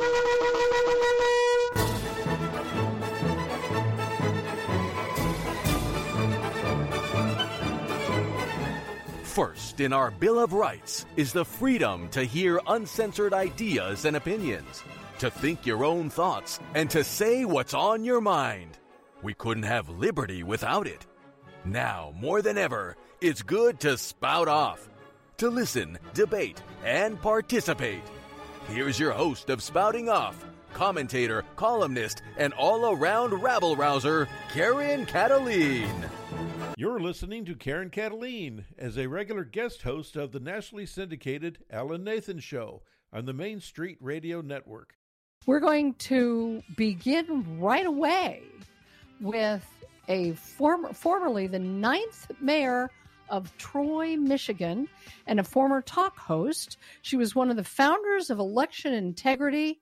First in our Bill of Rights is the freedom to hear uncensored ideas and opinions, to think your own thoughts, and to say what's on your mind. We couldn't have liberty without it. Now, more than ever, it's good to spout off, to listen, debate, and participate. Here's your host of Spouting Off, commentator, columnist, and all-around rabble-rouser, Karen Kataline. You're listening to Karen Kataline as a regular guest host of the nationally syndicated Alan Nathan Show on the Main Street Radio Network. We're going to begin right away with a formerly the 9th mayor of Troy, Michigan, and a former talk host. She was one of the founders of Election Integrity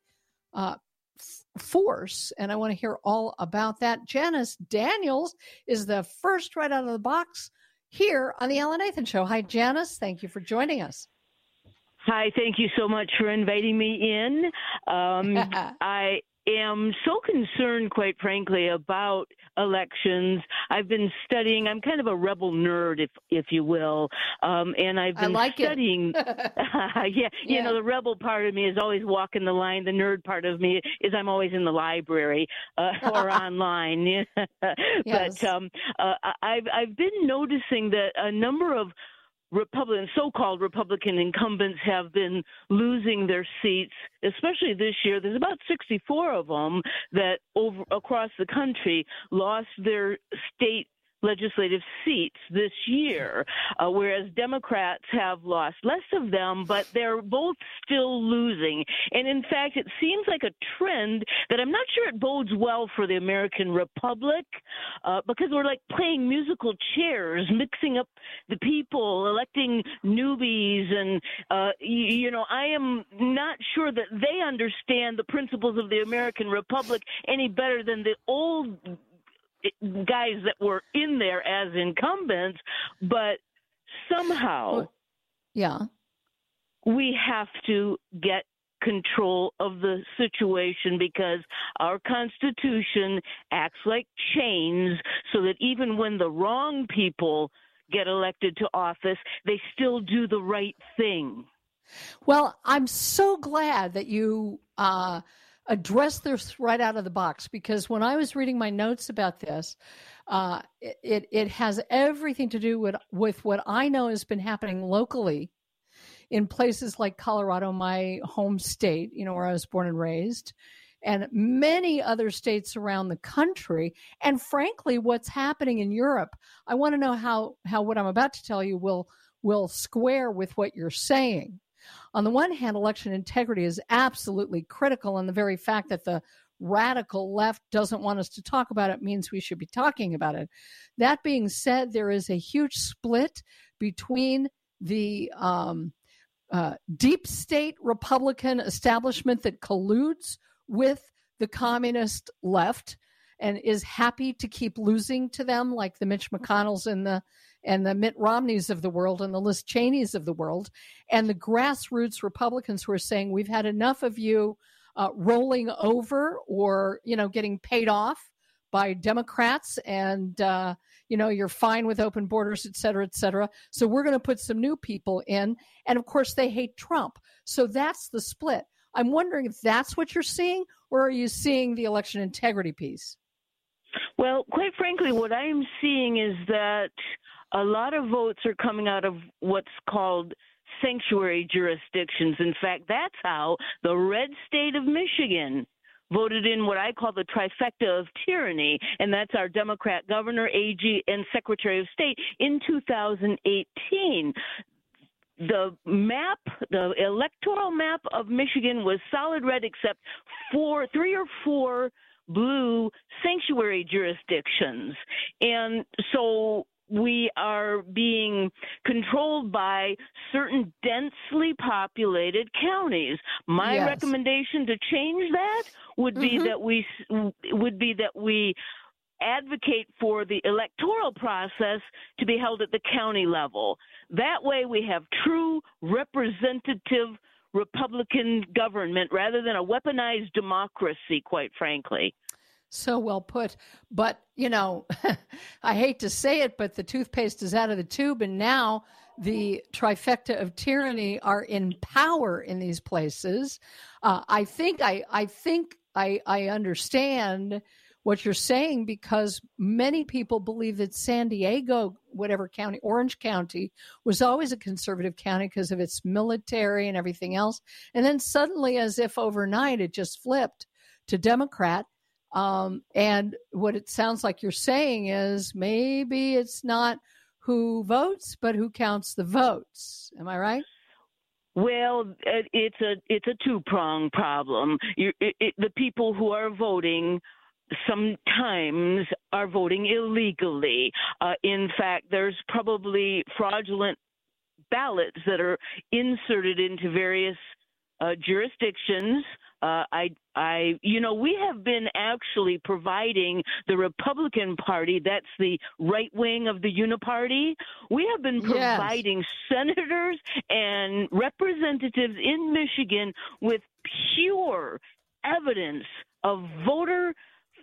Force, and I want to hear all about that. Janice Daniels is the first right out of the box here on the Alan Nathan Show. Hi, Janice. Thank you for joining us. Hi, thank you so much for inviting me in. I am so concerned, quite frankly, about elections. I've been studying. I'm kind of a rebel nerd, if you will, and I've been studying. You know, the rebel part of me is always walking the line. The nerd part of me is I'm always in the library or online. Yes. But I've been noticing that a number of so-called Republican incumbents have been losing their seats, especially this year. There's about 64 of them that across the country lost their state legislative seats this year, whereas Democrats have lost less of them, but they're both still losing. And in fact, it seems like a trend that I'm not sure it bodes well for the American Republic, because we're like playing musical chairs, mixing up the people, electing newbies. And, I am not sure that they understand the principles of the American Republic any better than the old guys that were in there as incumbents, but somehow we have to get control of the situation because our Constitution acts like chains so that even when the wrong people get elected to office, they still do the right thing. Well, I'm so glad that you address this right out of the box, because when I was reading my notes about this, it has everything to do with what I know has been happening locally in places like Colorado, my home state, where I was born and raised, and many other states around the country. And frankly, what's happening in Europe, I want to know how what I'm about to tell you will square with what you're saying. On the one hand, election integrity is absolutely critical, and the very fact that the radical left doesn't want us to talk about it means we should be talking about it. That being said, there is a huge split between the deep state Republican establishment that colludes with the communist left and is happy to keep losing to them, like the Mitch McConnells and the Mitt Romneys of the world and the Liz Cheneys of the world, and the grassroots Republicans who are saying we've had enough of you rolling over or, getting paid off by Democrats, and, you're fine with open borders, et cetera, et cetera. So we're going to put some new people in. And of course, they hate Trump. So that's the split. I'm wondering if that's what you're seeing, or are you seeing the election integrity piece? Well, quite frankly, what I am seeing is that a lot of votes are coming out of what's called sanctuary jurisdictions. In fact, that's how the red state of Michigan voted in what I call the trifecta of tyranny, and that's our Democrat governor, AG, and Secretary of State in 2018. The electoral map of Michigan was solid red except 3 or 4 blue sanctuary jurisdictions. And so we are being controlled by certain densely populated counties. My recommendation to change that would be that we advocate for the electoral process to be held at the county level. That way we have true representative Republican government rather than a weaponized democracy, quite frankly. So well put. But, I hate to say it, but the toothpaste is out of the tube. And now the trifecta of tyranny are in power in these places. I think I understand what you're saying, because many people believe that San Diego, whatever county, Orange County, was always a conservative county because of its military and everything else. And then suddenly, as if overnight, it just flipped to Democrat. And what it sounds like you're saying is maybe it's not who votes, but who counts the votes. Am I right? Well, it's a two-pronged problem. The people who are voting sometimes are voting illegally. In fact, there's probably fraudulent ballots that are inserted into various jurisdictions. We have been actually providing the Republican Party, that's the right wing of the Uniparty, we have been providing senators and representatives in Michigan with pure evidence of voter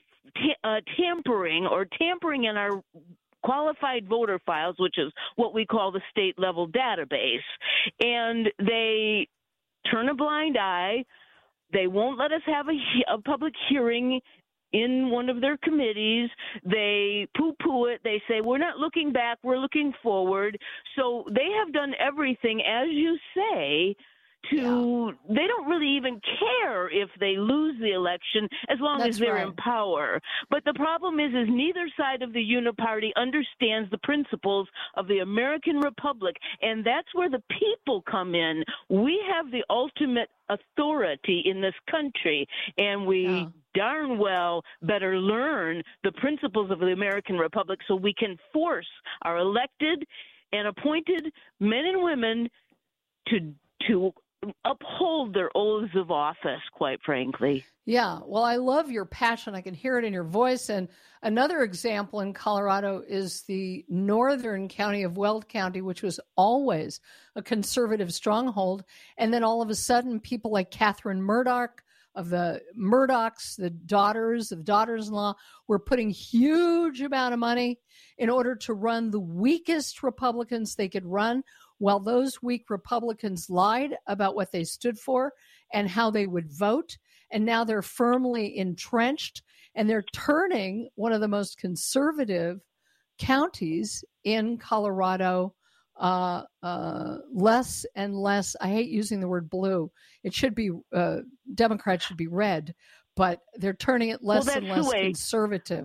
tampering in our qualified voter files, which is what we call the state level database. And they turn a blind eye. They won't let us have a public hearing in one of their committees. They poo-poo it. They say, we're not looking back, we're looking forward. So they have done everything, as you say, they don't really even care if they lose the election as long as they're in power. But the problem is neither side of the Uniparty understands the principles of the American Republic, and that's where the people come in. We have the ultimate authority in this country, and we darn well better learn the principles of the American Republic so we can force our elected and appointed men and women to uphold their oaths of office, quite frankly. Yeah, well, I love your passion. I can hear it in your voice. And another example in Colorado is the northern county of Weld County, which was always a conservative stronghold. And then all of a sudden, people like Catherine Murdoch of the Murdochs, the daughters-in-law, were putting huge amount of money in order to run the weakest Republicans they could run, while those weak Republicans lied about what they stood for and how they would vote. And now they're firmly entrenched, and they're turning one of the most conservative counties in Colorado less and less. I hate using the word blue. It should be, Democrats should be red, but they're turning it less and less conservative.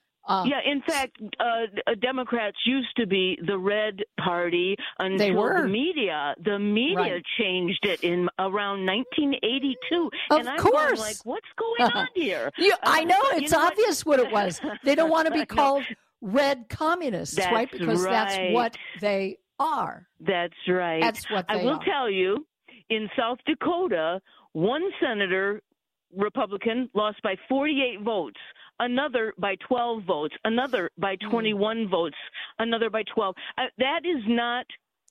In fact, Democrats used to be the red party until the media changed it in around 1982. Of and I'm course. like, what's going on here? I know, it's obvious what it was. They don't want to be called red communists, right? Because that's what they are. That's right. That's what they are. I will tell you, in South Dakota, one senator, Republican, lost by 48 votes. Another by 12 votes, another by 21 votes, another by 12. That is not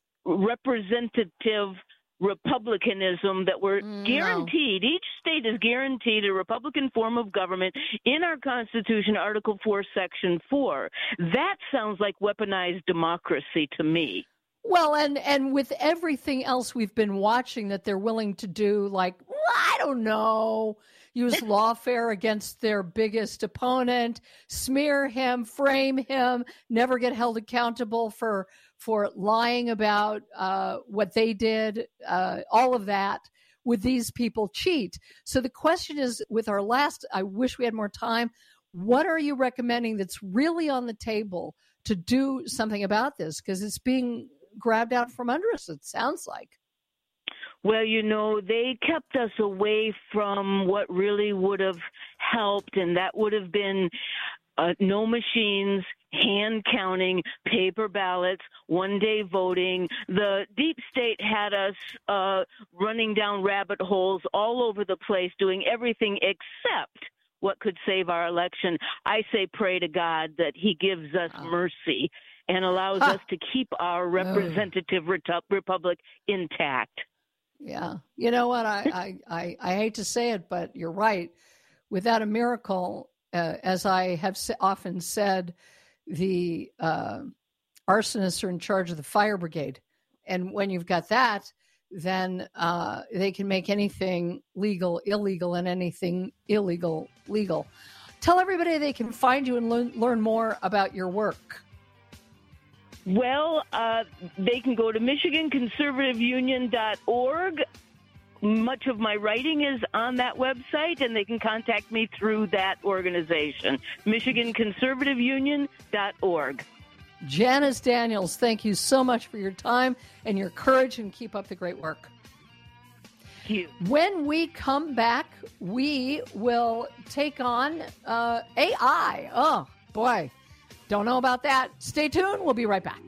representative Republicanism that we're guaranteed. Each state is guaranteed a Republican form of government in our Constitution, Article 4, Section 4. That sounds like weaponized democracy to me. Well, and with everything else we've been watching that they're willing to do, like, I don't know, use lawfare against their biggest opponent, smear him, frame him, never get held accountable for lying about what they did, all of that. Would these people cheat? So the question is, with our last, I wish we had more time, what are you recommending that's really on the table to do something about this? Because it's being grabbed out from under us, it sounds like. Well, they kept us away from what really would have helped, and that would have been no machines, hand counting, paper ballots, one-day voting. The deep state had us running down rabbit holes all over the place, doing everything except what could save our election. I say pray to God that he gives us mercy and allows us to keep our representative republic intact. Yeah. You know what? I hate to say it, but you're right. Without a miracle, as I have often said, the arsonists are in charge of the fire brigade. And when you've got that, then they can make anything legal illegal and anything illegal legal. Tell everybody they can find you and learn more about your work. Well, they can go to MichiganConservativeUnion.org. Much of my writing is on that website, and they can contact me through that organization, MichiganConservativeUnion.org. Janice Daniels, thank you so much for your time and your courage, and keep up the great work. Thank you. When we come back, we will take on AI. Oh, boy. Don't know about that. Stay tuned. We'll be right back.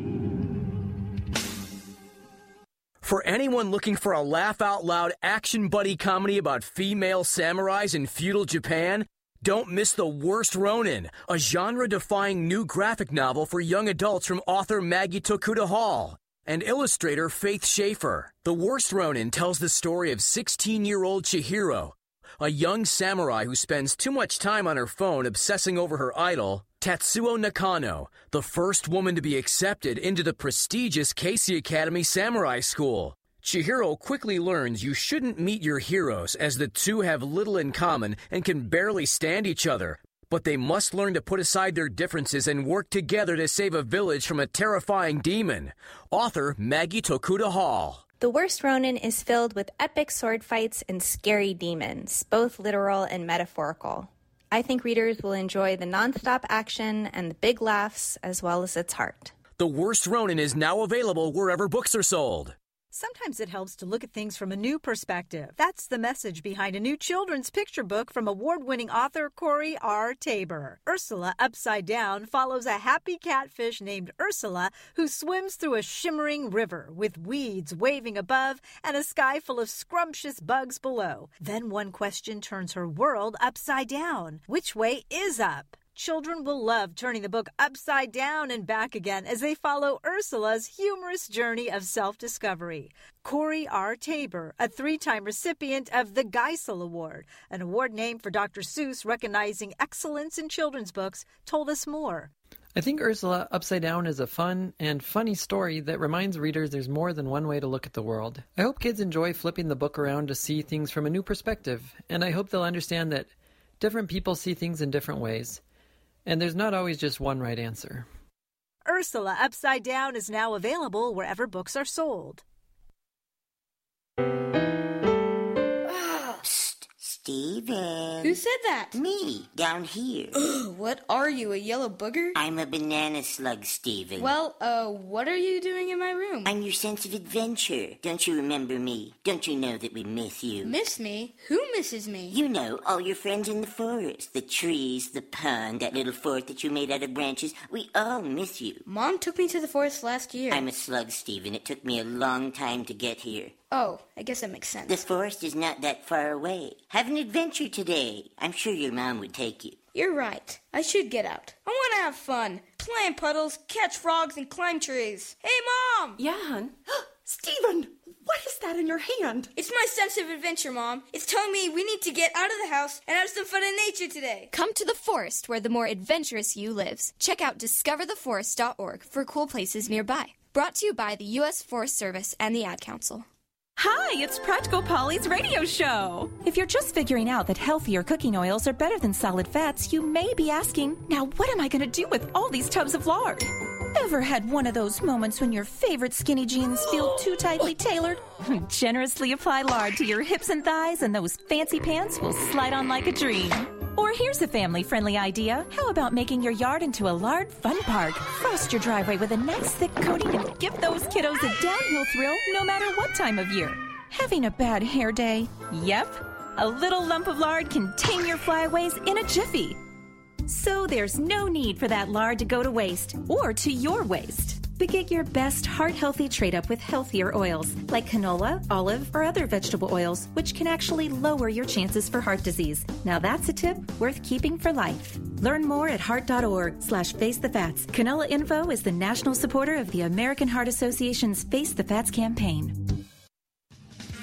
For anyone looking for a laugh-out-loud action buddy comedy about female samurais in feudal Japan, don't miss The Worst Ronin, a genre-defying new graphic novel for young adults from author Maggie Tokuda Hall and illustrator Faith Schaefer. The Worst Ronin tells the story of 16-year-old Chihiro, a young samurai who spends too much time on her phone obsessing over her idol, Tatsuo Nakano, the first woman to be accepted into the prestigious Casey Academy Samurai School. Chihiro quickly learns you shouldn't meet your heroes, as the two have little in common and can barely stand each other. But they must learn to put aside their differences and work together to save a village from a terrifying demon. Author Maggie Tokuda Hall. The Worst Ronin is filled with epic sword fights and scary demons, both literal and metaphorical. I think readers will enjoy the nonstop action and the big laughs, as well as its heart. The Worst Ronin is now available wherever books are sold. Sometimes it helps to look at things from a new perspective. That's the message behind a new children's picture book from award-winning author Corey R. Tabor. Ursula Upside Down follows a happy catfish named Ursula who swims through a shimmering river with weeds waving above and a sky full of scrumptious bugs below. Then one question turns her world upside down. Which way is up? Children will love turning the book upside down and back again as they follow Ursula's humorous journey of self-discovery. Corey R. Tabor, a 3-time recipient of the Geisel Award, an award named for Dr. Seuss recognizing excellence in children's books, told us more. I think Ursula Upside Down is a fun and funny story that reminds readers there's more than one way to look at the world. I hope kids enjoy flipping the book around to see things from a new perspective, and I hope they'll understand that different people see things in different ways. And there's not always just one right answer. Ursula Upside Down is now available wherever books are sold. Steven. Who said that? Me, down here. What are you, a yellow booger? I'm a banana slug, Steven. Well, what are you doing in my room? I'm your sense of adventure. Don't you remember me? Don't you know that we miss you? Miss me? Who misses me? You know, all your friends in the forest. The trees, the pond, that little fort that you made out of branches. We all miss you. Mom took me to the forest last year. I'm a slug, Steven. It took me a long time to get here. Oh, I guess that makes sense. The forest is not that far away. Have an adventure today. I'm sure your mom would take you. You're right. I should get out. I want to have fun. Play in puddles, catch frogs, and climb trees. Hey, Mom! Yeah, hon? Steven, what is that in your hand? It's my sense of adventure, Mom. It's telling me we need to get out of the house and have some fun in nature today. Come to the forest where the more adventurous you lives. Check out discovertheforest.org for cool places nearby. Brought to you by the U.S. Forest Service and the Ad Council. Hi, it's Practical Polly's radio show. If you're just figuring out that healthier cooking oils are better than solid fats, you may be asking, now what am I going to do with all these tubs of lard? Ever had one of those moments when your favorite skinny jeans feel too tightly tailored? Generously apply lard to your hips and thighs and those fancy pants will slide on like a dream. Or here's a family-friendly idea. How about making your yard into a lard fun park? Frost your driveway with a nice thick coating and give those kiddos a downhill thrill no matter what time of year. Having a bad hair day? Yep. A little lump of lard can tame your flyaways in a jiffy. So there's no need for that lard to go to waste or to your waste. But get your best heart-healthy trade-up with healthier oils like canola, olive, or other vegetable oils, which can actually lower your chances for heart disease. Now that's a tip worth keeping for life. Learn more at heart.org/facethefats. Canola Info is the national supporter of the American Heart Association's Face the Fats campaign.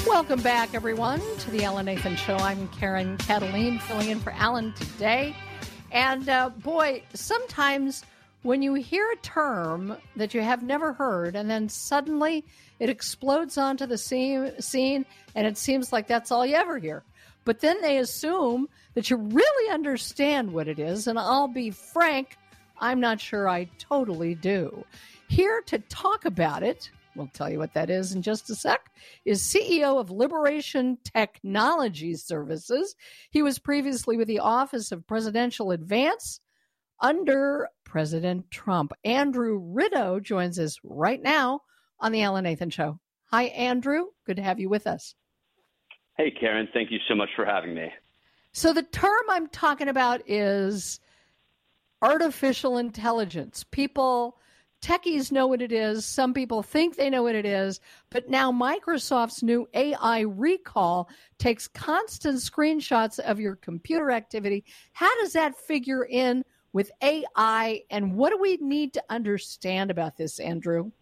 Welcome back, everyone, to the Alan Nathan Show. I'm Karen Cataline, filling in for Alan today. And boy, sometimes when you hear a term that you have never heard and then suddenly it explodes onto the scene and it seems like that's all you ever hear. But then they assume that you really understand what it is. And I'll be frank, I'm not sure I totally do. Here to talk about it, we'll tell you what that is in just a sec, is CEO of Liberation Technology Services. He was previously with the Office of Presidential Advance under President Trump. Andrew Rideau joins us right now on the Alan Nathan Show. Hi, Andrew. Good to have you with us. Hey, Karen. Thank you so much for having me. So the term I'm talking about is artificial intelligence. Techies know what it is. Some people think they know what it is. But now Microsoft's new AI Recall takes constant screenshots of your computer activity. How does that figure in with AI, and what do we need to understand about this, Andrew?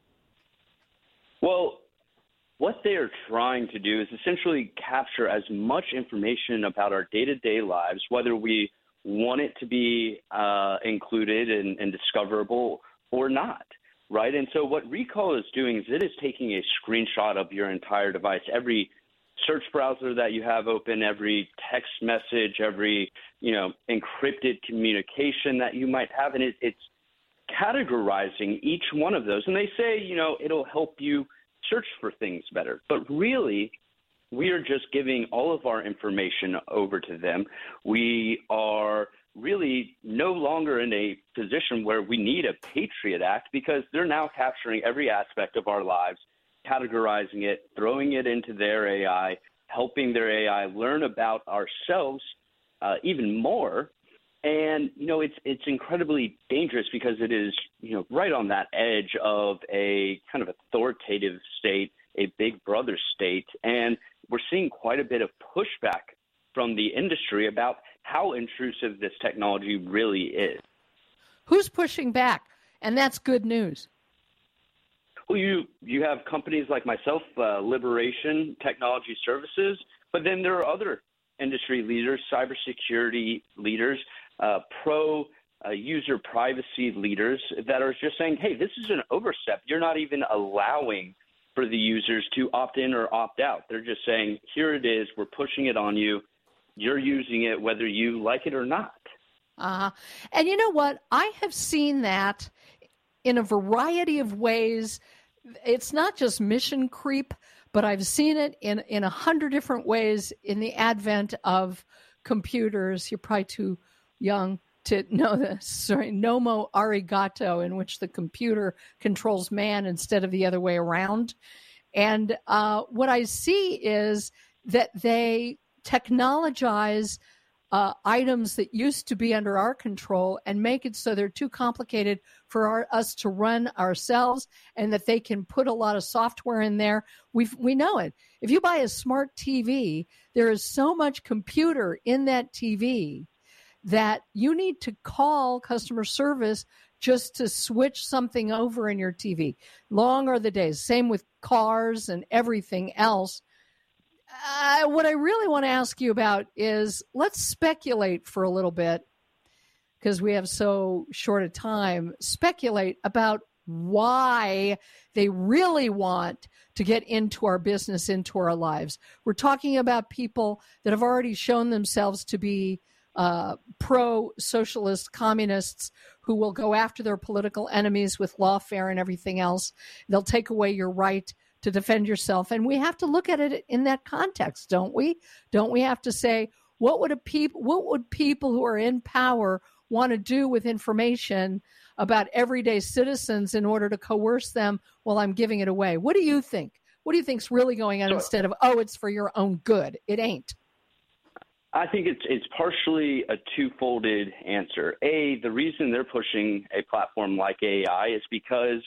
Well, what they are trying to do is essentially capture as much information about our day-to-day lives, whether we want it to be included and discoverable or not, right? And so what Recall is doing is it is taking a screenshot of your entire device, every search browser that you have open, every text message, every, encrypted communication that you might have, and it's categorizing each one of those. And they say, it'll help you search for things better. But really, we are just giving all of our information over to them. We are really no longer in a position where we need a Patriot Act because they're now capturing every aspect of our lives, categorizing it, throwing it into their AI, helping their AI learn about ourselves even more. And, it's incredibly dangerous because it is, right on that edge of a kind of authoritative state, a big brother state. And we're seeing quite a bit of pushback from the industry about how intrusive this technology really is. Who's pushing back? And that's good news. Well, you have companies like myself, Liberation Technology Services, but then there are other industry leaders, cybersecurity leaders, user privacy leaders that are just saying, hey, this is an overstep. You're not even allowing for the users to opt in or opt out. They're just saying, here it is. We're pushing it on you. You're using it whether you like it or not. And you know what? I have seen that in a variety of ways. It's not just mission creep, but I've seen it in 100 different ways in the advent of computers. You're probably too young to know this. Nomo arigato, in which the computer controls man instead of the other way around. And what I see is that they technologize items that used to be under our control and make it so they're too complicated for us to run ourselves, and that they can put a lot of software in there. We know it. If you buy a smart TV, there is so much computer in that TV that you need to call customer service just to switch something over in your TV. Long are the days. Same with cars and everything else. What I really want to ask you about is, let's speculate for a little bit, because we have so short a time, speculate about why they really want to get into our business, into our lives. We're talking about people that have already shown themselves to be pro-socialist communists who will go after their political enemies with lawfare and everything else. They'll take away your right to defend yourself. And we have to look at it in that context, don't we? Don't we have to say, what would people who are in power want to do with information about everyday citizens in order to coerce them while I'm giving it away? What do you think? What do you think's really going on, instead of, it's for your own good? It ain't. I think it's partially a two-folded answer. The reason they're pushing a platform like AI is because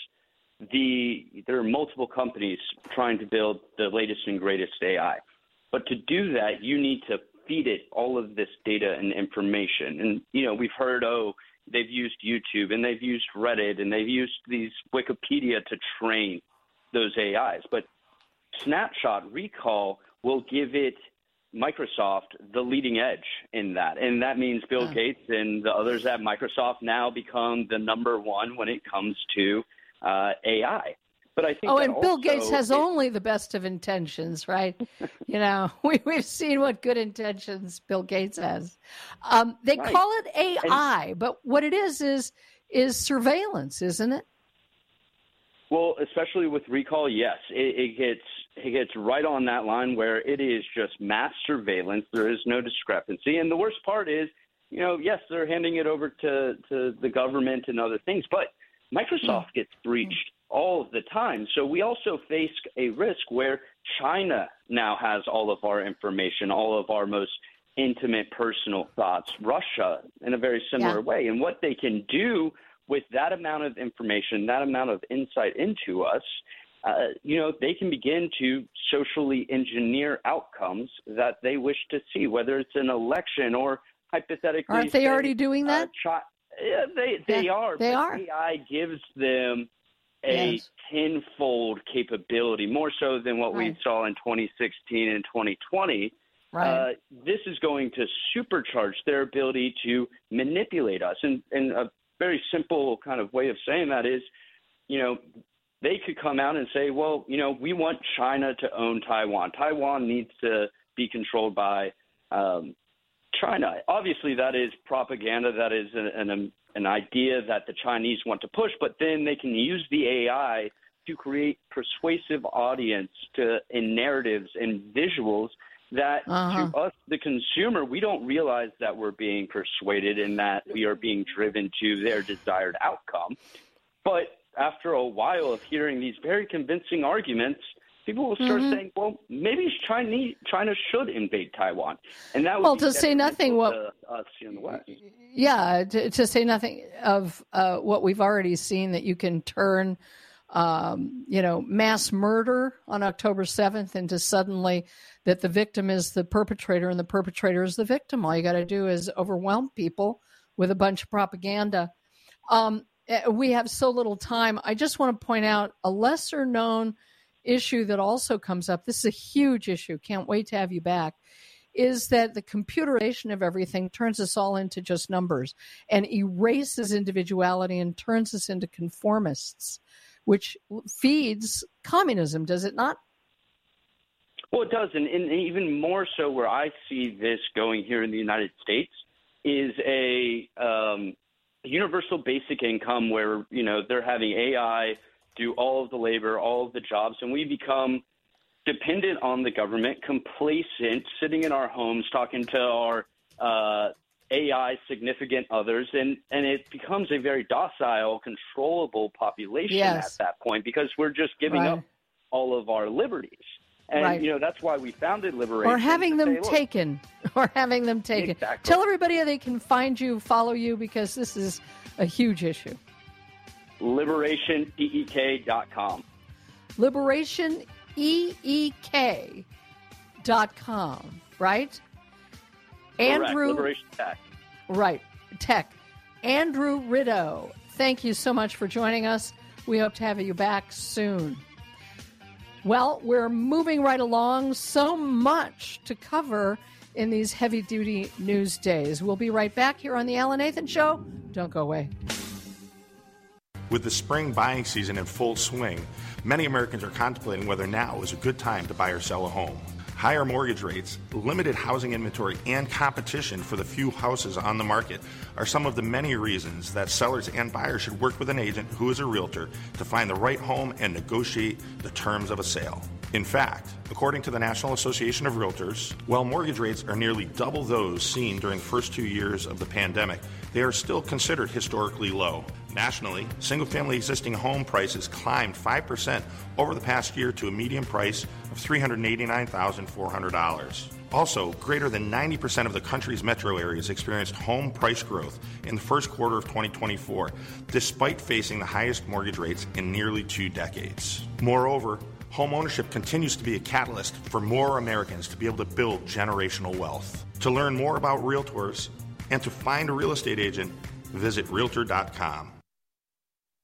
there are multiple companies trying to build the latest and greatest AI. But to do that, you need to feed it all of this data and information. And, we've heard, they've used YouTube and they've used Reddit and they've used these Wikipedia to train those AIs. But Snapshot Recall will give it Microsoft the leading edge in that. And that means Bill Gates and the others at Microsoft now become the number one when it comes to AI. But I think and Bill Gates has only the best of intentions, right? We've seen what good intentions Bill Gates has. They call it AI, but what it is surveillance, isn't it? Well, especially with recall, yes, it gets right on that line where it is just mass surveillance. There is no discrepancy, and the worst part is, yes, they're handing it over to the government and other things, but Microsoft gets breached all of the time. So we also face a risk where China now has all of our information, all of our most intimate personal thoughts, Russia in a very similar way. And what they can do with that amount of information, that amount of insight into us, they can begin to socially engineer outcomes that they wish to see, whether it's an election or hypothetically. Aren't they already doing that? They are. They are. AI gives them a tenfold capability, more so than what we saw in 2016 and 2020. Right. This is going to supercharge their ability to manipulate us. And a very simple kind of way of saying that is, they could come out and say, well, we want China to own Taiwan. Taiwan needs to be controlled by China. Obviously, that is propaganda. That is an idea that the Chinese want to push, but then they can use the AI to create persuasive audience in narratives and visuals that to us, the consumer, we don't realize that we're being persuaded and that we are being driven to their desired outcome. But after a while of hearing these very convincing arguments, people will start saying, well, maybe China should invade Taiwan. And that would be to say nothing to us in the West. Yeah, to say nothing of what we've already seen, that you can turn, mass murder on October 7th into suddenly that the victim is the perpetrator and the perpetrator is the victim. All you got to do is overwhelm people with a bunch of propaganda. We have so little time. I just want to point out a lesser known issue that also comes up. This is a huge issue. Can't wait to have you back. Is that the computerization of everything turns us all into just numbers and erases individuality and turns us into conformists, which feeds communism, does it not? Well, it does. And even more so where I see this going here in the United States is a universal basic income where, they're having AI do all of the labor, all of the jobs, and we become dependent on the government, complacent, sitting in our homes, talking to our AI significant others, and it becomes a very docile, controllable population at that point because we're just giving up all of our liberties. And, that's why we founded Liberation. Or having them taken. Exactly. Tell everybody how they can find you, follow you, because this is a huge issue. LiberationEEK.com. LiberationEEK.com, right? Andrew. Liberation Tech. Right. Tech. Andrew Rideau, thank you so much for joining us. We hope to have you back soon. Well, we're moving right along. So much to cover in these heavy-duty news days. We'll be right back here on The Alan Nathan Show. Don't go away. With the spring buying season in full swing, many Americans are contemplating whether now is a good time to buy or sell a home. Higher mortgage rates, limited housing inventory, and competition for the few houses on the market are some of the many reasons that sellers and buyers should work with an agent who is a realtor to find the right home and negotiate the terms of a sale. In fact, according to the National Association of Realtors, while mortgage rates are nearly double those seen during the first 2 years of the pandemic, they are still considered historically low. Nationally, single-family existing home prices climbed 5% over the past year to a median price of $389,400. Also, greater than 90% of the country's metro areas experienced home price growth in the first quarter of 2024, despite facing the highest mortgage rates in nearly 2 decades. Moreover, home ownership continues to be a catalyst for more Americans to be able to build generational wealth. To learn more about realtors and to find a real estate agent, visit Realtor.com.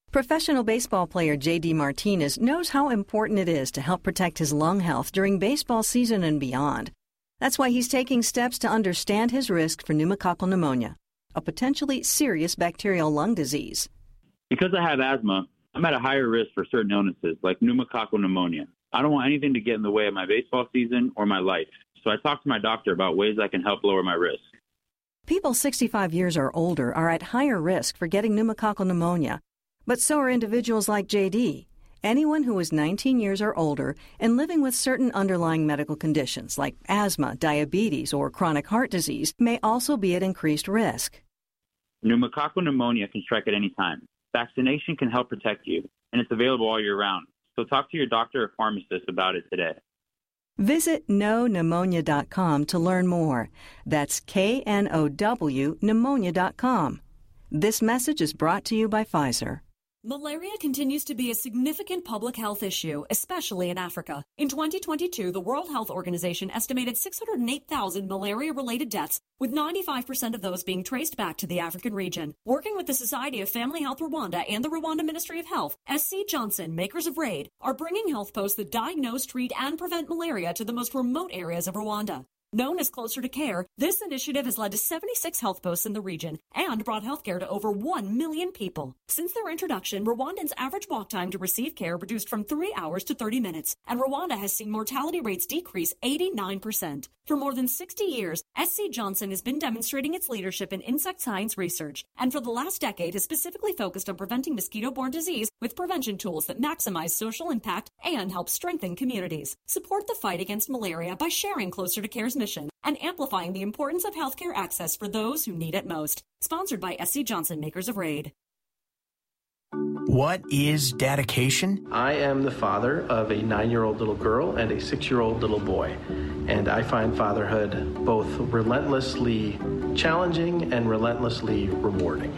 Professional baseball player J.D. Martinez knows how important it is to help protect his lung health during baseball season and beyond. That's why he's taking steps to understand his risk for pneumococcal pneumonia, a potentially serious bacterial lung disease. Because I have asthma, I'm at a higher risk for certain illnesses like pneumococcal pneumonia. I don't want anything to get in the way of my baseball season or my life, so I talked to my doctor about ways I can help lower my risk. People 65 years or older are at higher risk for getting pneumococcal pneumonia, but so are individuals like J.D. Anyone who is 19 years or older and living with certain underlying medical conditions like asthma, diabetes, or chronic heart disease may also be at increased risk. Pneumococcal pneumonia can strike at any time. Vaccination can help protect you, and it's available all year round. So talk to your doctor or pharmacist about it today. Visit knowpneumonia.com to learn more. That's KNOW pneumonia.com. This message is brought to you by Pfizer. Malaria continues to be a significant public health issue, especially in Africa. In 2022, the World Health Organization estimated 608,000 malaria-related deaths, with 95% of those being traced back to the African region. Working with the Society of Family Health Rwanda and the Rwanda Ministry of Health, SC Johnson, makers of RAID, are bringing health posts that diagnose, treat, and prevent malaria to the most remote areas of Rwanda. Known as Closer to Care, this initiative has led to 76 health posts in the region and brought healthcare to over 1 million people. Since their introduction, Rwandans' average walk time to receive care reduced from 3 hours to 30 minutes, and Rwanda has seen mortality rates decrease 89%. For more than 60 years, SC Johnson has been demonstrating its leadership in insect science research, and for the last decade has specifically focused on preventing mosquito-borne disease with prevention tools that maximize social impact and help strengthen communities. Support the fight against malaria by sharing Closer to Care's mission and amplifying the importance of healthcare access for those who need it most. Sponsored by SC Johnson, makers of RAID. What is dedication? I am the father of a 9-year-old little girl and a 6-year-old little boy, and I find fatherhood both relentlessly challenging and relentlessly rewarding.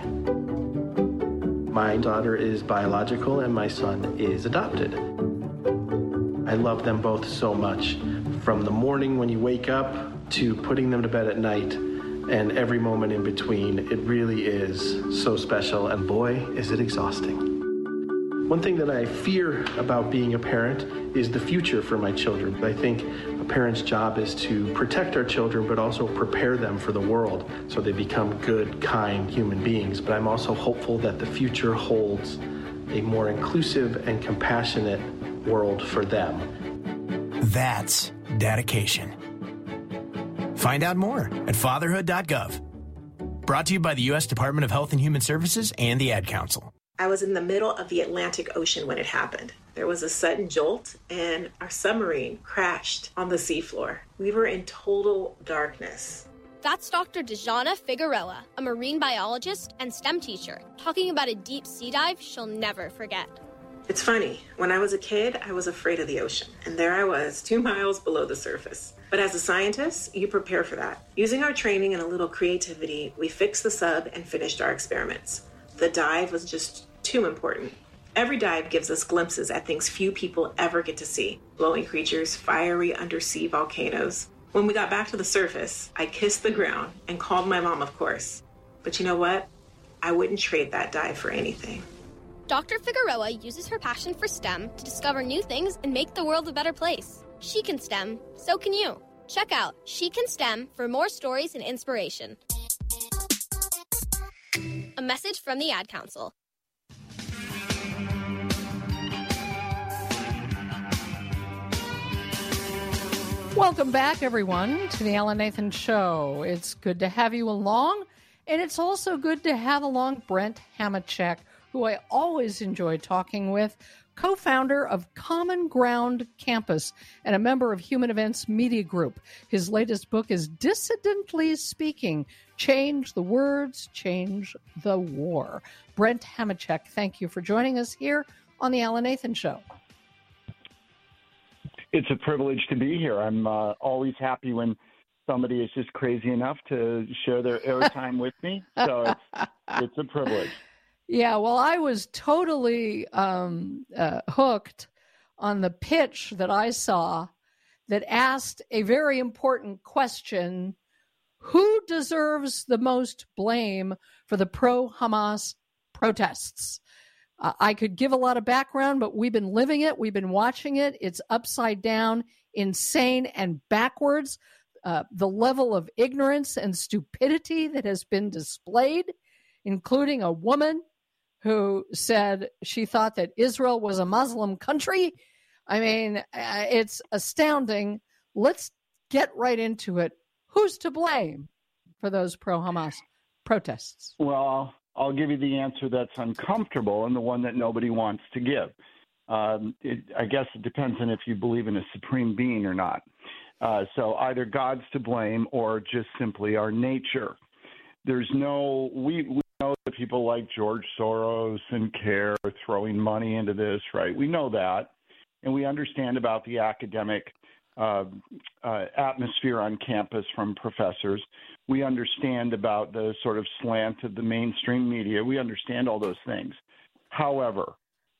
My daughter is biological and my son is adopted. I love them both so much, from the morning when you wake up to putting them to bed at night, and every moment in between. It really is so special, and boy, is it exhausting. One thing that I fear about being a parent is the future for my children. I think a parent's job is to protect our children, but also prepare them for the world so they become good, kind human beings. But I'm also hopeful that the future holds a more inclusive and compassionate world for them. That's dedication. Find out more at fatherhood.gov. Brought to you by the U.S. Department of Health and Human Services and the Ad Council. I was in the middle of the Atlantic Ocean when it happened. There was a sudden jolt and our submarine crashed on the seafloor. We were in total darkness. That's Dr. Dejana Figueroa, a marine biologist and STEM teacher, talking about a deep sea dive she'll never forget. It's funny, when I was a kid, I was afraid of the ocean, and there I was, 2 miles below the surface. But as a scientist, you prepare for that. Using our training and a little creativity, we fixed the sub and finished our experiments. The dive was just too important. Every dive gives us glimpses at things few people ever get to see. Glowing creatures, fiery undersea volcanoes. When we got back to the surface, I kissed the ground and called my mom, of course. But you know what? I wouldn't trade that dive for anything. Dr. Figueroa uses her passion for STEM to discover new things and make the world a better place. She can STEM, so can you. Check out She Can STEM for more stories and inspiration. A message from the Ad Council. Welcome back, everyone, to the Alan Nathan Show. It's good to have you along, and it's also good to have along Brent Hamachek, who I always enjoy talking with, co-founder of Common Ground Campus and a member of Human Events Media Group. His latest book is Dissidently Speaking, Change the Words, Change the War. Brent Hamachek, thank you for joining us here on the Alan Nathan Show. It's a privilege to be here. I'm always happy when somebody is just crazy enough to share their airtime with me. So it's a privilege. Yeah, well, I was totally hooked on the pitch that I saw that asked a very important question: who deserves the most blame for the pro-Hamas protests? I could give a lot of background, but we've been living it. We've been watching it. It's upside down, insane, and backwards. The level of ignorance and stupidity that has been displayed, including a woman who said she thought that Israel was a Muslim country. I mean, it's astounding. Let's get right into it. Who's to blame for those pro-Hamas protests? Well, I'll give you the answer that's uncomfortable and the one that nobody wants to give. I guess it depends on if you believe in a supreme being or not. So either God's to blame or just simply our nature. We know that people like George Soros and CARE are throwing money into this, right? We know that. And we understand about the academic atmosphere on campus from professors. We understand about the sort of slant of the mainstream media. We understand all those things. However,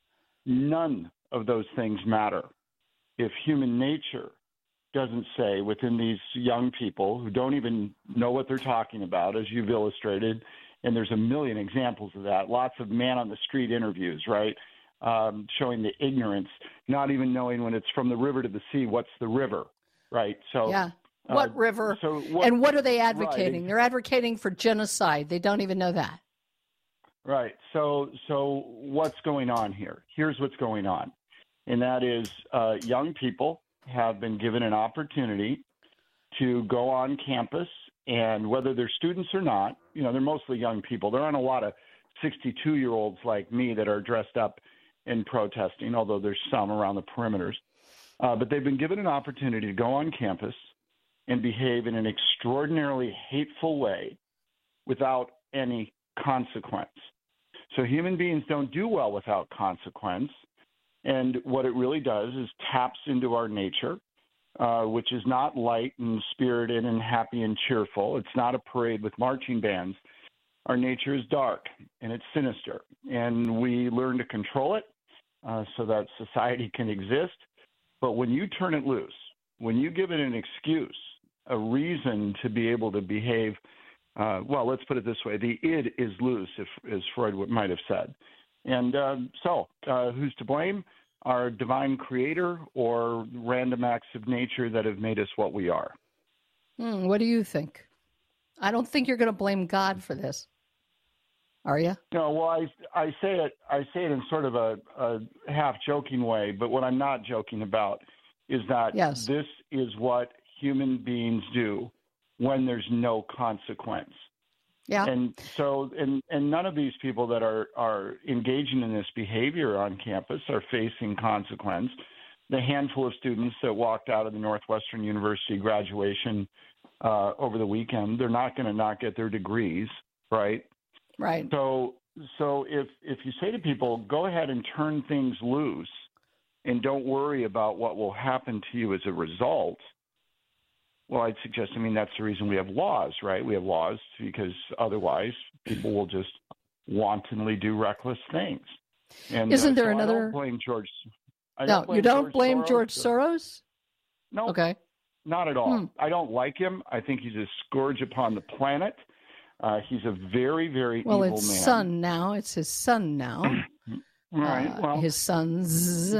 none of those things matter if human nature doesn't say within these young people who don't even know what they're talking about, as you've illustrated, and there's a million examples of that, lots of man-on-the-street interviews, right, showing the ignorance, not even knowing when it's from the river to the sea, what's the river, right? So yeah. What river? And what are they advocating? Right. They're advocating for genocide. They don't even know that. Right. So what's going on here? Here's what's going on. And that is young people have been given an opportunity to go on campus, and whether they're students or not, they're mostly young people. There aren't a lot of 62-year-olds like me that are dressed up in protesting, although there's some around the perimeters. But they've been given an opportunity to go on campus and behave in an extraordinarily hateful way without any consequence. So human beings don't do well without consequence. And what it really does is taps into our nature, which is not light and spirited and happy and cheerful. It's not a parade with marching bands. Our nature is dark and it's sinister. And we learn to control it so that society can exist. But when you turn it loose, when you give it an excuse, a reason to be able to behave, well, let's put it this way, the id is loose, as Freud might have said. And so who's to blame? Our divine creator or random acts of nature that have made us what we are? What do you think? I don't think you're going to blame God for this. Are you? No, well, I say it in sort of a half joking way, but what I'm not joking about is that This is what human beings do when there's no consequence. Yeah. And so, and none of these people that are engaging in this behavior on campus are facing consequence. The handful of students that walked out of the Northwestern University graduation over the weekend, they're not going to not get their degrees, right? Right. So if you say to people, go ahead and turn things loose and don't worry about what will happen to you as a result, well, I'd suggest, that's the reason we have laws, right? We have laws because otherwise people will just wantonly do reckless things. And isn't there another? I don't blame George. You don't blame George Soros? No. Okay. Not at all. I don't like him. I think he's a scourge upon the planet. He's a very, very evil man. Well, it's son now. It's his son now. Right. Well, his son's.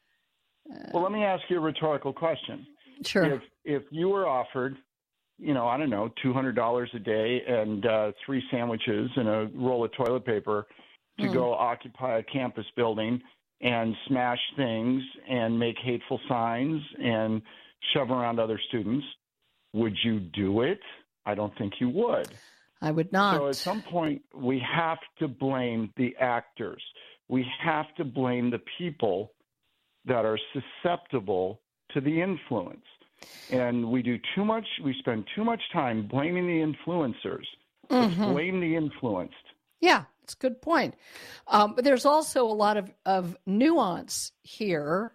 Well, let me ask you a rhetorical question. Sure. If you were offered, I don't know, $200 a day and 3 sandwiches and a roll of toilet paper to go occupy a campus building and smash things and make hateful signs and shove around other students, would you do it? I don't think you would. I would not. So at some point, we have to blame the actors. We have to blame the people that are susceptible to the influence. And we spend too much time blaming the influencers. Let's blame the influenced. Yeah, it's a good point. But there's also a lot of nuance here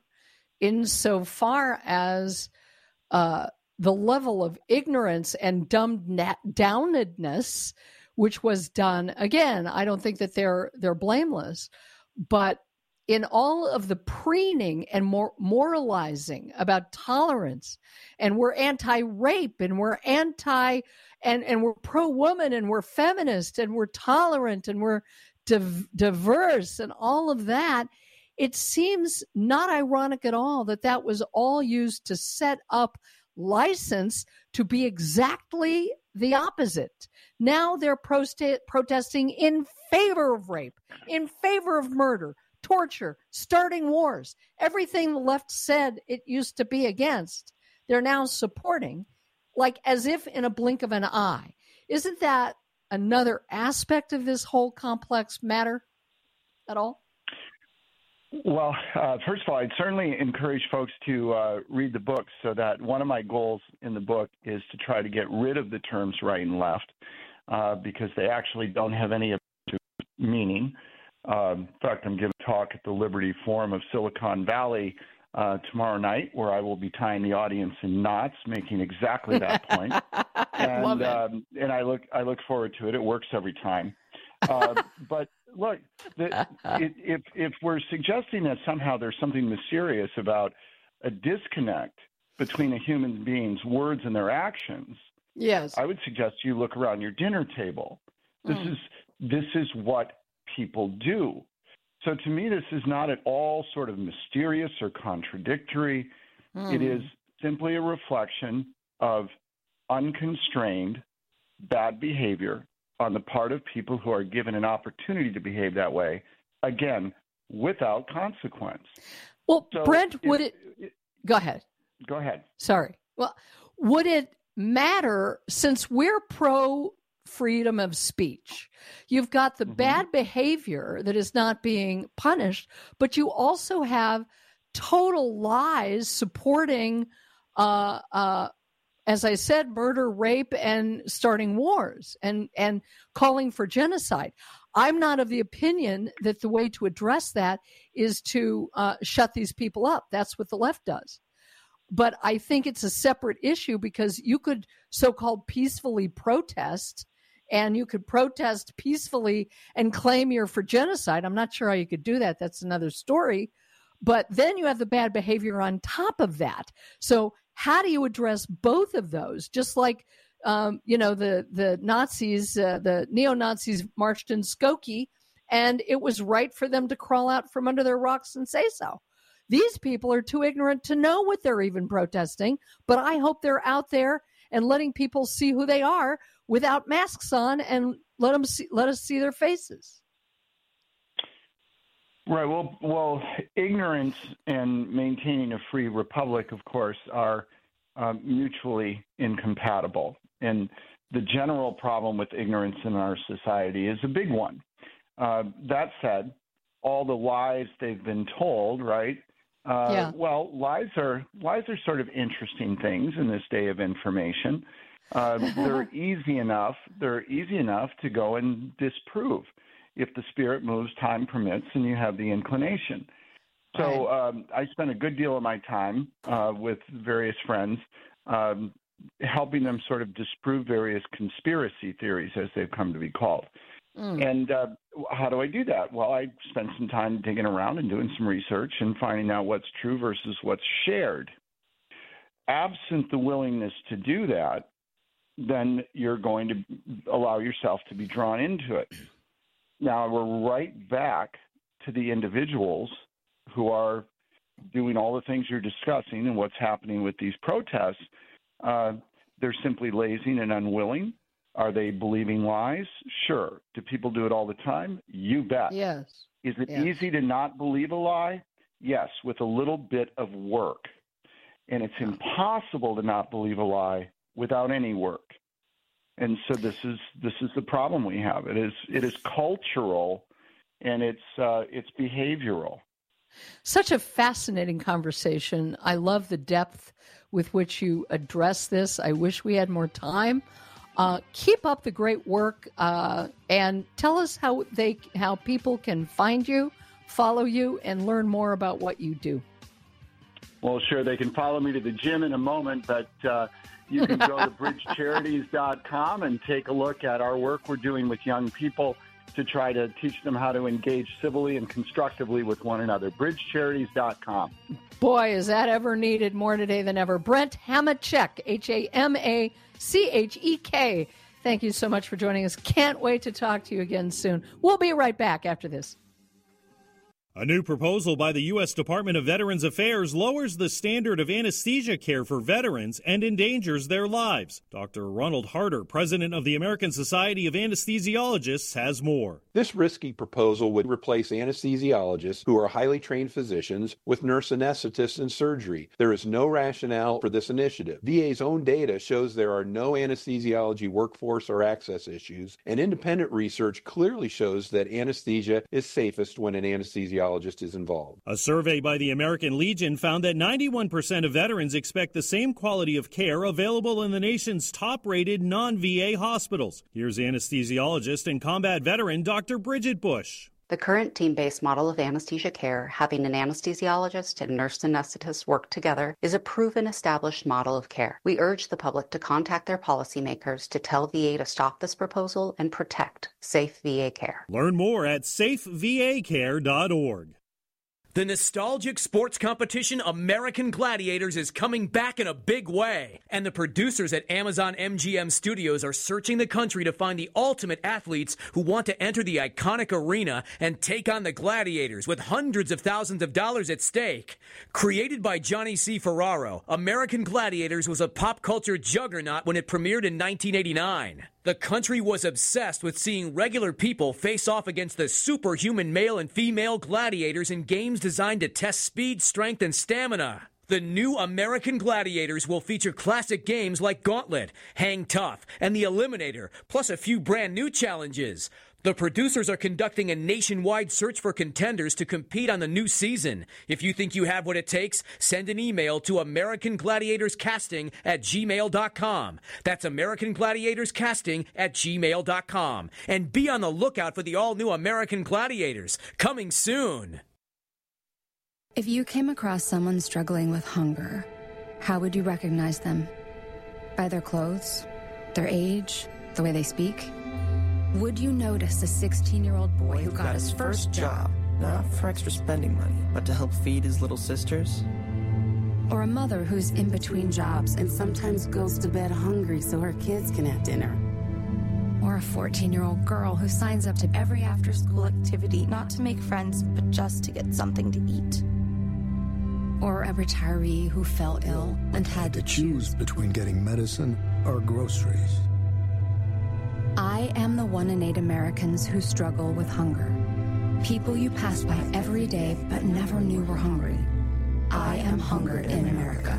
insofar as the level of ignorance and dumbed-downedness, which was done. Again, I don't think that they're blameless, but in all of the preening and moralizing about tolerance, and we're anti-rape, and we're and we're pro-woman, and we're feminist, and we're tolerant, and we're diverse and all of that, it seems not ironic at all that was all used to set up license to be exactly the opposite. Now they're protesting in favor of rape, in favor of murder, torture, starting wars. Everything the left said it used to be against, they're now supporting, like as if in a blink of an eye. Isn't that another aspect of this whole complex matter at all? Well, first of all, I'd certainly encourage folks to read the book, so that one of my goals in the book is to try to get rid of the terms right and left, because they actually don't have any meaning. In fact, I'm giving a talk at the Liberty Forum of Silicon Valley tomorrow night, where I will be tying the audience in knots, making exactly that point. I love it. And I look forward to it. It works every time. But look, if we're suggesting that somehow there's something mysterious about a disconnect between a human being's words and their actions, yes, I would suggest you look around your dinner table. This is what people do. So to me, this is not at all sort of mysterious or contradictory. It is simply a reflection of unconstrained bad behavior on the part of people who are given an opportunity to behave that way, again, without consequence. Well, So Brent, go ahead. Go ahead. Sorry. Well, would it matter, since we're pro freedom of speech, you've got the bad behavior that is not being punished, but you also have total lies supporting as I said, murder, rape, and starting wars and calling for genocide. I'm not of the opinion that the way to address that is to shut these people up. That's what the left does. But I think it's a separate issue, because you could so-called peacefully protest, and you could protest peacefully and claim you're for genocide. I'm not sure how you could do that. That's another story. But then you have the bad behavior on top of that. So how do you address both of those? Just like, the Nazis, the neo-Nazis marched in Skokie, and it was right for them to crawl out from under their rocks and say so. These people are too ignorant to know what they're even protesting, but I hope they're out there and letting people see who they are without masks on, and let us see their faces. Right. Well, ignorance and maintaining a free republic, of course, are mutually incompatible. And the general problem with ignorance in our society is a big one. That said, all the lies they've been told, right? Well, lies are sort of interesting things in this day of information. They're easy enough to go and disprove if the spirit moves, time permits, and you have the inclination. So I spent a good deal of my time with various friends helping them sort of disprove various conspiracy theories, as they've come to be called. And how do I do that? Well, I spent some time digging around and doing some research and finding out what's true versus what's shared. Absent the willingness to do that, then you're going to allow yourself to be drawn into it. Now, we're right back to the individuals who are doing all the things you're discussing and what's happening with these protests. They're simply lazy and unwilling. Are they believing lies? Sure. Do people do it all the time? You bet. Yes. Is it easy to not believe a lie? Yes, with a little bit of work. And it's impossible to not believe a lie without any work. And so this is the problem we have. It is cultural, and it's behavioral. Such a fascinating conversation. I love the depth with which you address this. I wish we had more time. Keep up the great work, and tell us how people can find you, follow you, and learn more about what you do. Well, sure. They can follow me to the gym in a moment, but you can go to bridgecharities.com and take a look at our work we're doing with young people to try to teach them how to engage civilly and constructively with one another. bridgecharities.com. Boy, is that ever needed more today than ever. Brent Hamachek, Hamachek, thank you so much for joining us. Can't wait to talk to you again soon. We'll be right back after this. A new proposal by the U.S. Department of Veterans Affairs lowers the standard of anesthesia care for veterans and endangers their lives. Dr. Ronald Harder, president of the American Society of Anesthesiologists, has more. This risky proposal would replace anesthesiologists, who are highly trained physicians, with nurse anesthetists in surgery. There is no rationale for this initiative. VA's own data shows there are no anesthesiology workforce or access issues, and independent research clearly shows that anesthesia is safest when an anesthesiologist is involved. A survey by the American Legion found that 91% of veterans expect the same quality of care available in the nation's top-rated non-VA hospitals. Here's anesthesiologist and combat veteran Dr. Bridget Bush. The current team-based model of anesthesia care, having an anesthesiologist and nurse anesthetist work together, is a proven established model of care. We urge the public to contact their policymakers to tell VA to stop this proposal and protect safe VA care. Learn more at safevacare.org. The nostalgic sports competition American Gladiators is coming back in a big way. And the producers at Amazon MGM Studios are searching the country to find the ultimate athletes who want to enter the iconic arena and take on the Gladiators with hundreds of thousands of dollars at stake. Created by Johnny C. Ferraro, American Gladiators was a pop culture juggernaut when it premiered in 1989. The country was obsessed with seeing regular people face off against the superhuman male and female gladiators in games designed to test speed, strength, and stamina. The new American Gladiators will feature classic games like Gauntlet, Hang Tough, and The Eliminator, plus a few brand new challenges. The producers are conducting a nationwide search for contenders to compete on the new season. If you think you have what it takes, send an email to AmericanGladiatorsCasting@gmail.com. That's AmericanGladiatorsCasting@gmail.com. And be on the lookout for the all-new American Gladiators, coming soon. If you came across someone struggling with hunger, how would you recognize them? By their clothes, their age, the way they speak? Would you notice a 16-year-old boy who got his first job, not for extra spending money, but to help feed his little sisters? Or a mother who's in between jobs and sometimes goes to bed hungry so her kids can have dinner? Or a 14-year-old girl who signs up to every after-school activity, not to make friends, but just to get something to eat? Or a retiree who fell ill and had to choose between getting medicine or groceries. I am the 1 in 8 Americans who struggle with hunger. People you pass by every day but never knew were hungry. I am hunger in America.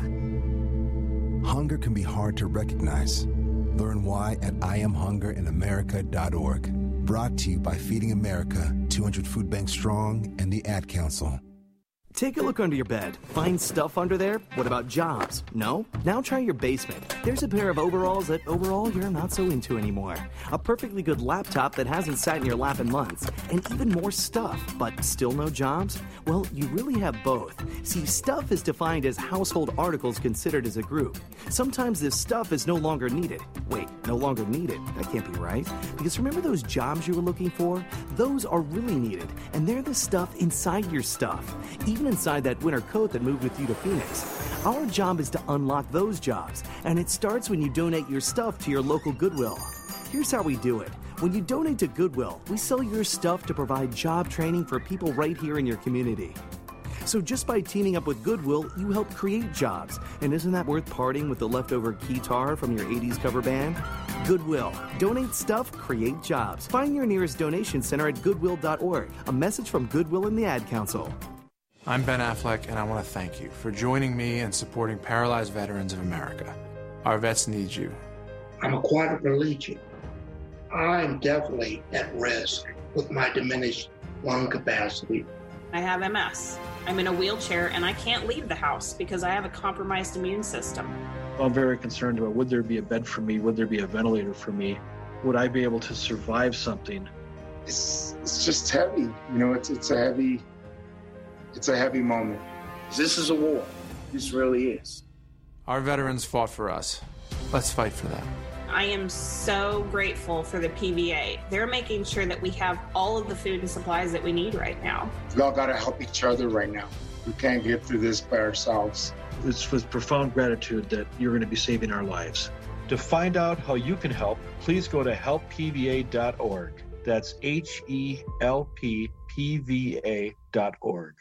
Hunger can be hard to recognize. Learn why at IamHungerInAmerica.org. Brought to you by Feeding America, 200 Food Bank Strong, and the Ad Council. Take a look under your bed. Find stuff under there? What about jobs? No? Now try your basement. There's a pair of overalls that overall you're not so into anymore. A perfectly good laptop that hasn't sat in your lap in months. And even more stuff, but still no jobs? Well, you really have both. See, stuff is defined as household articles considered as a group. Sometimes this stuff is no longer needed. Wait, no longer needed? That can't be right. Because remember those jobs you were looking for? Those are really needed. And they're the stuff inside your stuff. Even inside that winter coat that moved with you to Phoenix. Our job is to unlock those jobs, and it starts when you donate your stuff to your local Goodwill. Here's how we do it. When you donate to Goodwill, we sell your stuff to provide job training for people right here in your community. So just by teaming up with Goodwill, you help create jobs. And isn't that worth parting with the leftover guitar from your 80s cover band? Goodwill. Donate stuff, create jobs. Find your nearest donation center at goodwill.org. A message from Goodwill and the Ad Council. I'm Ben Affleck, and I want to thank you for joining me and supporting Paralyzed Veterans of America. Our vets need you. I'm a quadriplegic. I'm definitely at risk with my diminished lung capacity. I have MS. I'm in a wheelchair, and I can't leave the house because I have a compromised immune system. I'm very concerned about, would there be a bed for me? Would there be a ventilator for me? Would I be able to survive something? It's just heavy. You know, it's a heavy moment. This is a war. This really is. Our veterans fought for us. Let's fight for them. I am so grateful for the PVA. They're making sure that we have all of the food and supplies that we need right now. We all got to help each other right now. We can't get through this by ourselves. It's with profound gratitude that you're going to be saving our lives. To find out how you can help, please go to helppva.org. That's HELPPVA.org.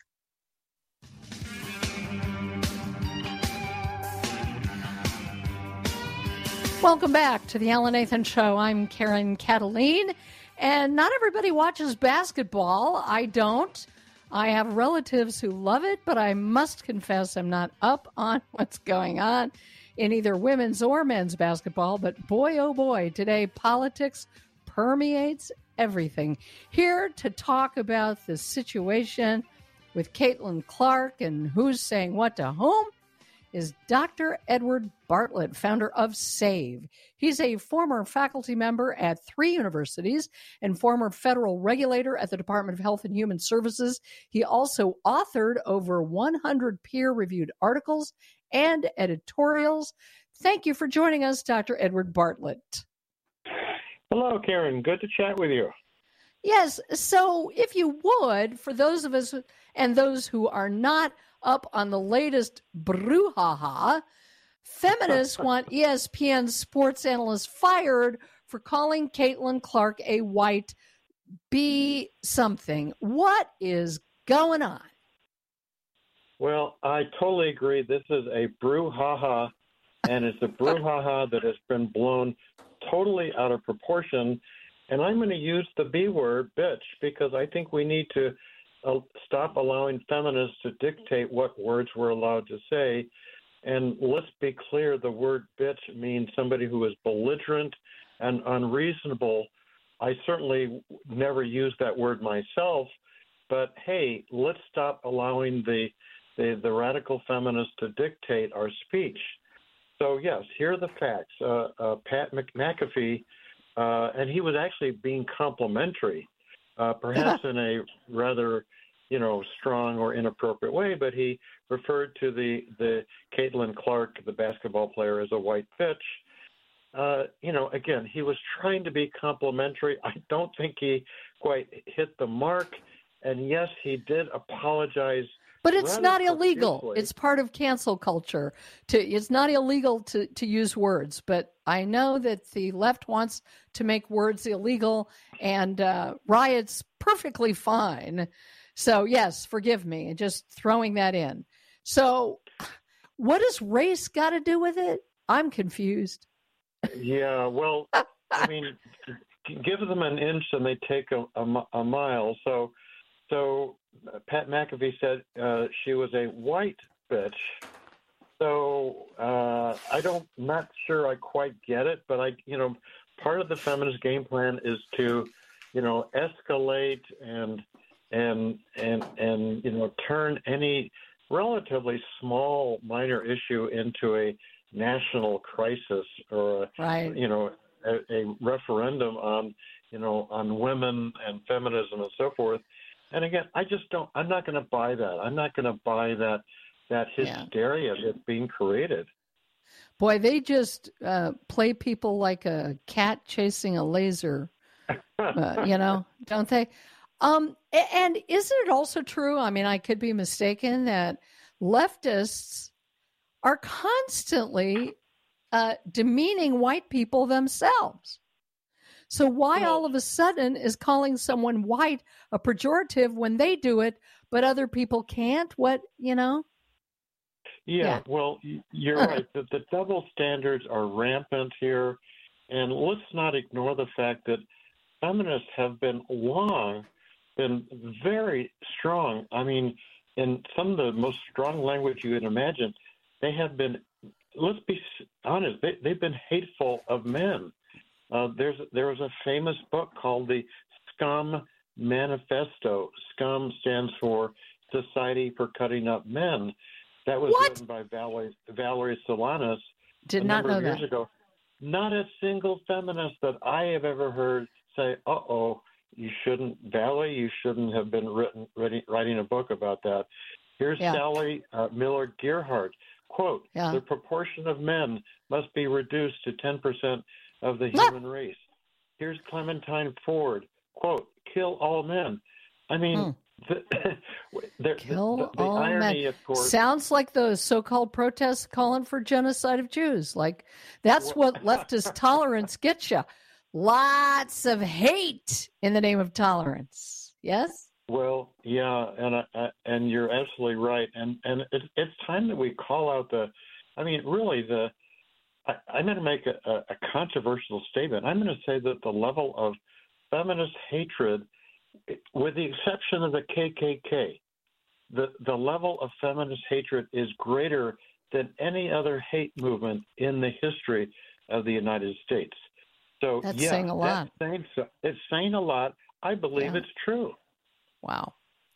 Welcome back to the Alan Nathan Show. I'm Karen Cataline, and not everybody watches basketball. I don't. I have relatives who love it, but I must confess I'm not up on what's going on in either women's or men's basketball. But boy, oh boy, today politics permeates everything. Here to talk about the situation with Caitlin Clark and who's saying what to whom is Dr. Edward Bartlett, founder of SAVE. He's a former faculty member at 3 universities and former federal regulator at the Department of Health and Human Services. He also authored over 100 peer-reviewed articles and editorials. Thank you for joining us, Dr. Edward Bartlett. Hello, Karen. Good to chat with you. Yes. So if you would, for those of us and those who are not up on the latest brouhaha, feminists want ESPN sports analyst fired for calling Caitlin Clark a white B something. What is going on? Well, I totally agree. This is a brouhaha, and it's a brouhaha that has been blown totally out of proportion. And I'm going to use the B word, bitch, because I think we need to stop allowing feminists to dictate what words we're allowed to say. And let's be clear, the word bitch means somebody who is belligerent and unreasonable. I certainly never used that word myself, but hey, let's stop allowing the radical feminists to dictate our speech. So yes, here are the facts. Pat McAfee, and he was actually being complimentary, perhaps in a rather, strong or inappropriate way, but he referred to the Caitlin Clark, the basketball player, as a white bitch. Again, he was trying to be complimentary. I don't think he quite hit the mark. And yes, he did apologize. But it's not illegal. Profusely. It's part of cancel culture. It's not illegal to use words. But I know that the left wants to make words illegal, and riot's perfectly fine. So, yes, forgive me, just throwing that in. So what does race got to do with it? I'm confused. Yeah, well, I mean, give them an inch and they take a mile. So Pat McAfee said she was a white bitch. So not sure I quite get it, but part of the feminist game plan is to, escalate and turn any relatively small minor issue into a national crisis or a referendum on women and feminism and so forth. And again, I'm not going to buy that. I'm not going to buy that hysteria that's being created. Boy, they just play people like a cat chasing a laser, don't they? And isn't it also true, I mean, I could be mistaken, that leftists are constantly demeaning white people themselves? So why all of a sudden is calling someone white a pejorative when they do it, but other people can't? Yeah, well, you're right. The double standards are rampant here. And let's not ignore the fact that feminists have been very strong. I mean, in some of the most strong language you can imagine, they have been, let's be honest, they've been hateful of men. There was a famous book called the Scum Manifesto. Scum stands for Society for Cutting Up Men. That was written by Valerie Solanas a number of years ago. Not a single feminist that I have ever heard say, you shouldn't have been writing a book about that. Here's Sally Miller Gearhart. Quote, the proportion of men must be reduced to 10% of the human race. Here's Clementine Ford. Quote, kill all men. I mean, Kill the all irony, men. of course. Sounds like those so-called protests calling for genocide of Jews. Like that's what leftist tolerance gets you. Lots of hate in the name of tolerance. Yes. Well, yeah, and you're absolutely right. And it's time that we call out I'm going to make a controversial statement. I'm going to say that the level of feminist hatred, with the exception of the KKK, the level of feminist hatred is greater than any other hate movement in the history of the United States. So that's saying a lot. It's saying a lot. I believe it's true. Wow.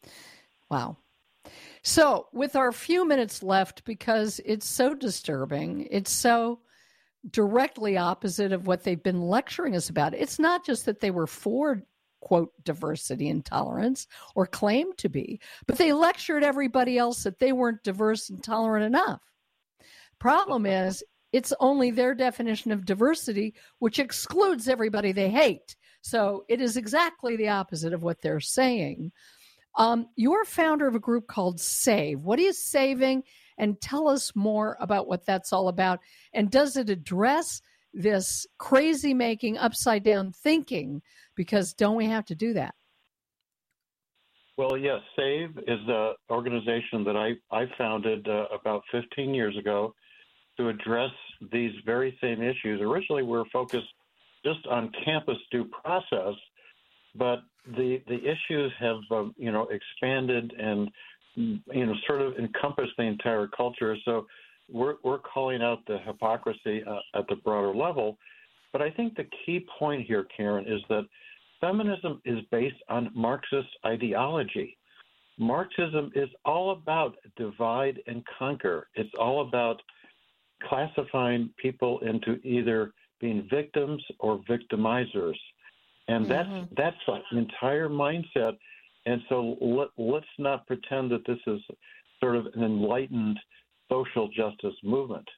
So with our few minutes left, because it's so disturbing, it's so directly opposite of what they've been lecturing us about. It's not just that they were for, quote, diversity and tolerance, or claimed to be, but they lectured everybody else that they weren't diverse and tolerant enough. Problem is, it's only their definition of diversity, which excludes everybody they hate. So it is exactly the opposite of what they're saying. You're founder of a group called SAVE. What is saving? And tell us more about what that's all about. And does it address this crazy making, upside down thinking? Because don't we have to do that? Well, yes, SAVE is the organization that I founded about 15 years ago to address these very same issues. Originally, we were focused just on campus due process, but the issues have expanded and sort of encompass the entire culture. So we're calling out the hypocrisy at the broader level. But I think the key point here, Karen, is that feminism is based on Marxist ideology. Marxism is all about divide and conquer. It's all about classifying people into either being victims or victimizers. And that's an entire mindset. And so let's not pretend that this is sort of an enlightened social justice movement.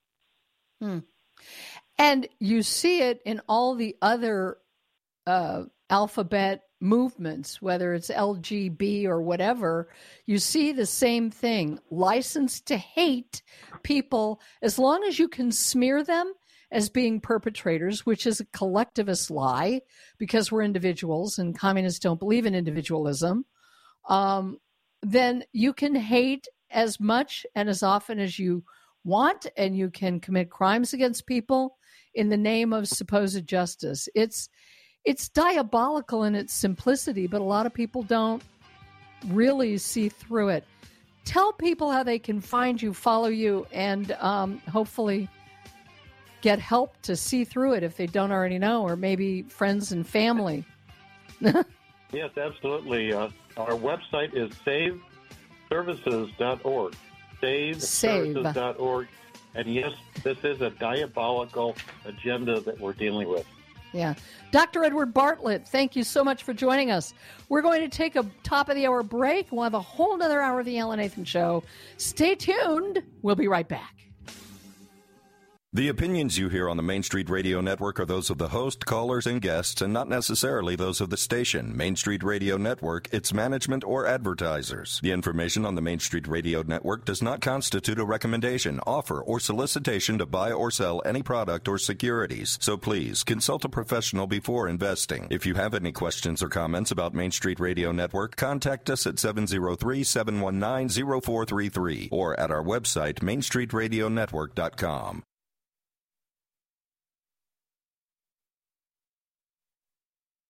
And you see it in all the other alphabet movements, whether it's LGB or whatever. You see the same thing. License to hate people, as long as you can smear them as being perpetrators, which is a collectivist lie, because we're individuals and communists don't believe in individualism, then you can hate as much and as often as you want, and you can commit crimes against people in the name of supposed justice. It's diabolical in its simplicity, but a lot of people don't really see through it. Tell people how they can find you, follow you, and hopefully get help to see through it if they don't already know, or maybe friends and family. Yes, absolutely. Our website is saveservices.org. Saveservices.org. And yes, this is a diabolical agenda that we're dealing with. Yeah. Dr. Edward Bartlett, thank you so much for joining us. We're going to take a top-of-the-hour break. We'll have a whole other hour of the Alan Nathan Show. Stay tuned. We'll be right back. The opinions you hear on the Main Street Radio Network are those of the host, callers, and guests, and not necessarily those of the station, Main Street Radio Network, its management, or advertisers. The information on the Main Street Radio Network does not constitute a recommendation, offer, or solicitation to buy or sell any product or securities. So please, consult a professional before investing. If you have any questions or comments about Main Street Radio Network, contact us at 703-719-0433 or at our website, mainstreetradionetwork.com.